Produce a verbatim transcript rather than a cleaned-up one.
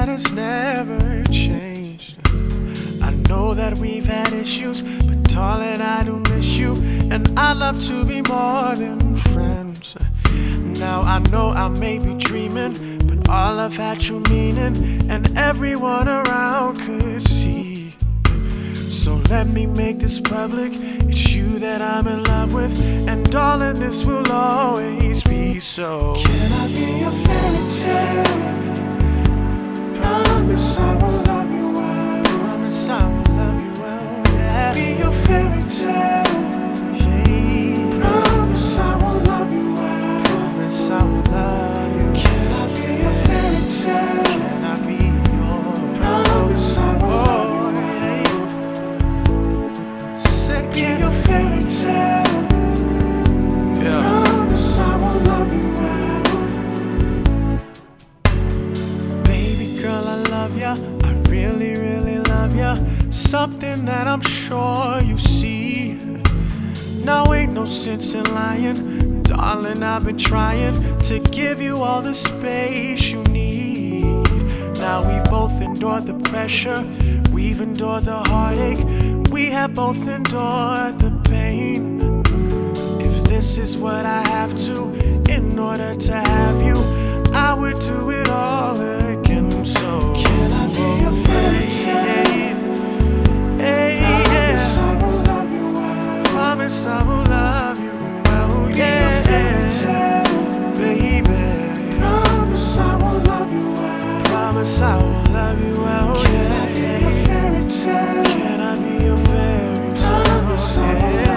has never changed. I know that we've had issues, but darling, I do miss you, and I'd love to be more than friends. Now I know I may be dreaming, but all I've had you meaning, and everyone around could see. So let me make this public, it's you that I'm in love with, and darling, this will always be so. Can I be your fairy tale? Promise I will love you well. Promise I will love you well, yeah. Be your fairy tale. Yeah. Promise I will love you well. Promise I will love you. Can I be your fairy tale? Can I be your? Promise I will love you well. Said, be your fairy tale. Yeah. Promise I will love you well. Baby girl, I love ya. I really, really love ya. Something that I'm sure you see. Now ain't no sense in lying, darling, I've been trying to give you all the space you need. Now we both endured the pressure, we've endured the heartache, we have both endured the pain. If this is what I have to in order to have you, I would do it all again. So can I be your fairy tale? Hey, Promise yeah. I will love you well. Promise I will love you well, Be yeah. your fairy tale. Baby, promise I will love you well. Promise I will love you well, Can yeah. I be your fairy tale? Can I be your fairy tale? Promise I will Yeah.